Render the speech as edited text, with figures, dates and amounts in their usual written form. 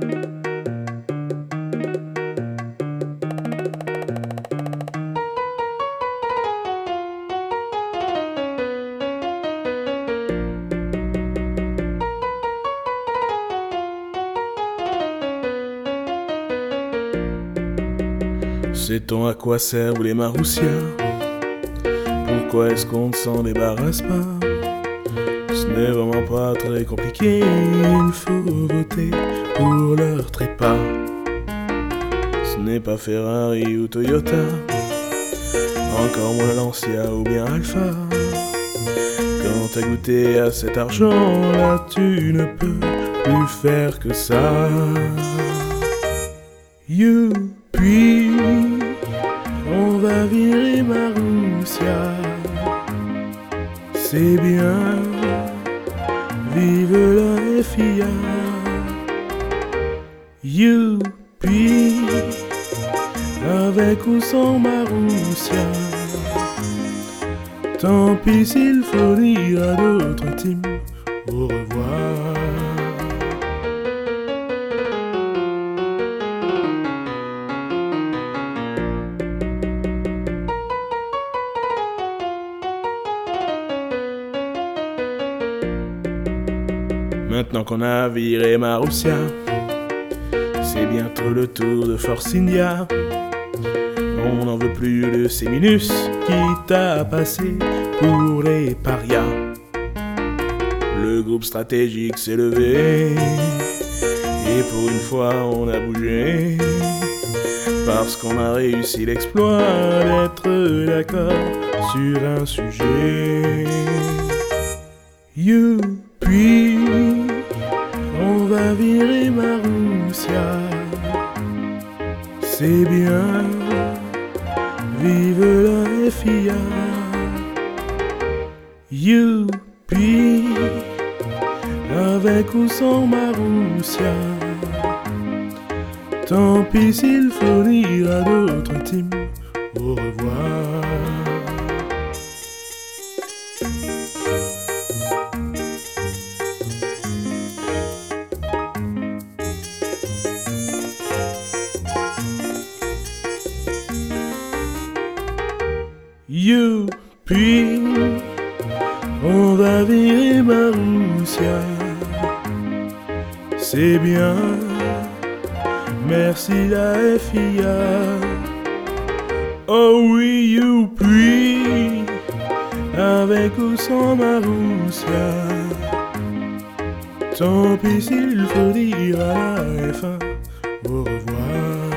Sait-on à quoi servent les maroussia? Pourquoi est-ce qu'on ne s'en débarrasse pas? Ce n'est vraiment pas très compliqué, il faut voter pour leur trépas. Ce n'est pas Ferrari ou Toyota, encore moins Lancia ou bien Alpha. Quand t'as goûté à cet argent-là, tu ne peux plus faire que ça. Youpi, on va virer Maroussia. C'est bien, vive la FIA. Youpi, avec ou sans Maroussia. Tant pis s'il faut dire à d'autres teams au revoir. Maintenant qu'on a viré Maroussia, c'est bientôt le tour de Force India. On n'en veut plus de ces minus qui t'a passé pour les parias. Le groupe stratégique s'est levé et pour une fois on a bougé, parce qu'on a réussi l'exploit d'être d'accord sur un sujet. Youpi, on va virer Maroussia. C'est bien, vive la FIA. Youpi, avec ou sans Maroussia. Tant pis s'il faut dire à d'autres teams au revoir. Youpi, on va virer Maroussia. C'est bien, merci la FIA. Oh oui, youpi, avec ou sans Maroussia. Tant pis s'il faut dire à la F1 au revoir.